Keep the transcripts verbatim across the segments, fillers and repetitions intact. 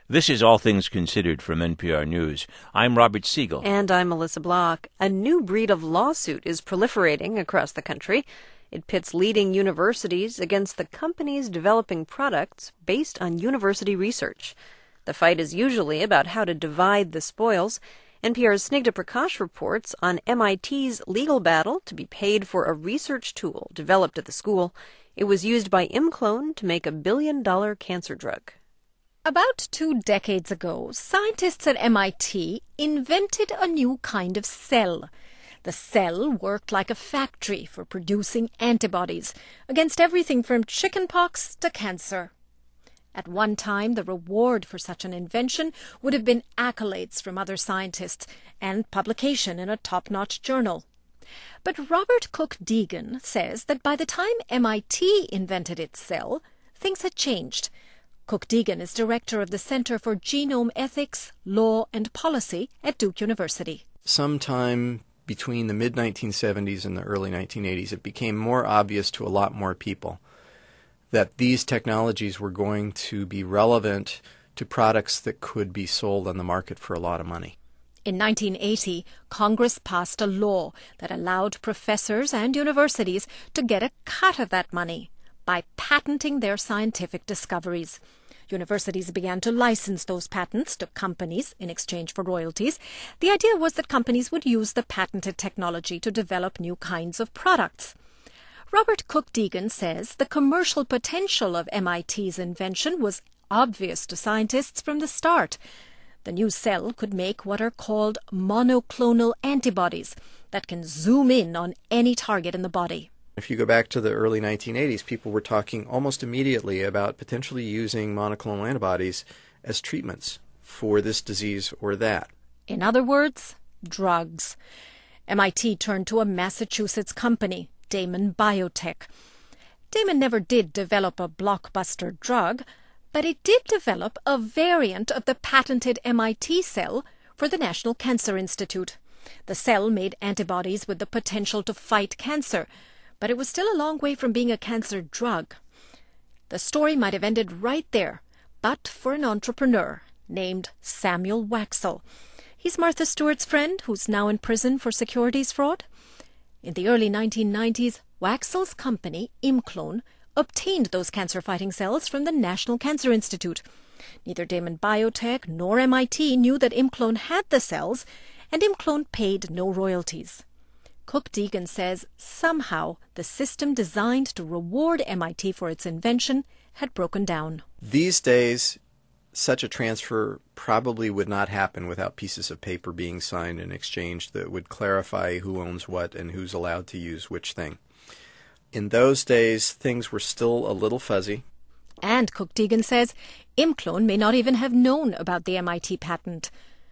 This is All Things Considered from N P R News. I'm Robert Siegel. And I'm Melissa Block. A new breed of lawsuit is proliferating across the country. It pits leading universities against the companies developing products based on university research. The fight is usually about how to divide the spoils. N P R's Snigdha Prakash reports on M I T's legal battle to be paid for a research tool developed at the school. It was used by ImClone to make a billion-dollar cancer drug. About two decades ago, scientists at M I T invented a new kind of cell. The cell worked like a factory for producing antibodies against everything from chickenpox to cancer. At one time, the reward for such an invention would have been accolades from other scientists and publication in a top-notch journal. But Robert Cook Deegan says that by the time M I T invented its cell, things had changed. Cook Deegan is director of the Center for Genome Ethics, Law and Policy at Duke University. Sometime between the mid nineteen seventies and the early nineteen eighties, it became more obvious to a lot more people that these technologies were going to be relevant to products that could be sold on the market for a lot of money. In nineteen eighty, Congress passed a law that allowed professors and universities to get a cut of that money by patenting their scientific discoveries. Universities began to license those patents to companies in exchange for royalties. The idea was that companies would use the patented technology to develop new kinds of products. Robert Cook Deegan says the commercial potential of M I T's invention was obvious to scientists from the start. The new cell could make what are called monoclonal antibodies that can zoom in on any target in the body. If you go back to the early nineteen eighties, people were talking almost immediately about potentially using monoclonal antibodies as treatments for this disease or that. In other words, drugs. M I T turned to a Massachusetts company, Damon Biotech. Damon never did develop a blockbuster drug, but it did develop a variant of the patented M I T cell for the National Cancer Institute. The cell made antibodies with the potential to fight cancer, but it was still a long way from being a cancer drug. The story might have ended right there, but for an entrepreneur named Samuel Waxel. He's Martha Stewart's friend, who's now in prison for securities fraud. In the early nineteen nineties, Waxel's company, ImClone, obtained those cancer-fighting cells from the National Cancer Institute. Neither Damon Biotech nor M I T knew that ImClone had the cells, and ImClone paid no royalties. Cook Deegan says somehow the system designed to reward M I T for its invention had broken down. These days, such a transfer probably would not happen without pieces of paper being signed and exchanged that would clarify who owns what and who's allowed to use which thing. In those days, things were still a little fuzzy. And Cook Deegan says ImClone may not even have known about the M I T patent.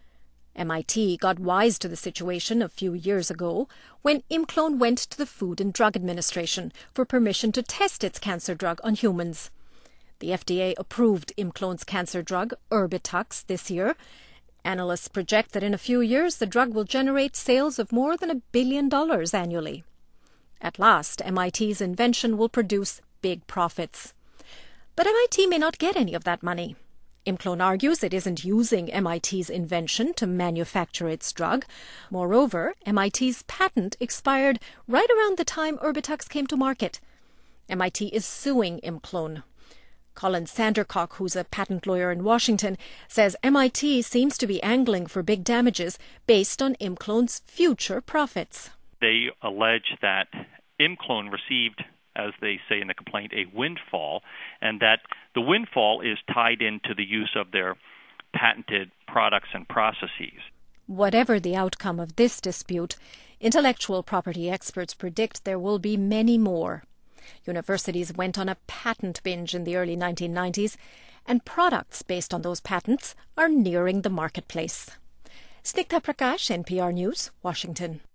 M I T got wise to the situation a few years ago when ImClone went to the Food and Drug Administration for permission to test its cancer drug on humans. The F D A approved ImClone's cancer drug, Erbitux, this year. Analysts project that in a few years the drug will generate sales of more than a billion dollars annually. At last, M I T's invention will produce big profits. But M I T may not get any of that money. ImClone argues it isn't using M I T's invention to manufacture its drug. Moreover, M I T's patent expired right around the time Erbitux came to market. M I T is suing ImClone. Colin Sandercock, who's a patent lawyer in Washington, says M I T seems to be angling for big damages based on ImClone's future profits. They allege that ImClone received, as they say in the complaint, a windfall, and that the windfall is tied into the use of their patented products and processes. Whatever the outcome of this dispute, intellectual property experts predict there will be many more. Universities went on a patent binge in the early nineteen nineties, and products based on those patents are nearing the marketplace. Snigdha Prakash, N P R News, Washington.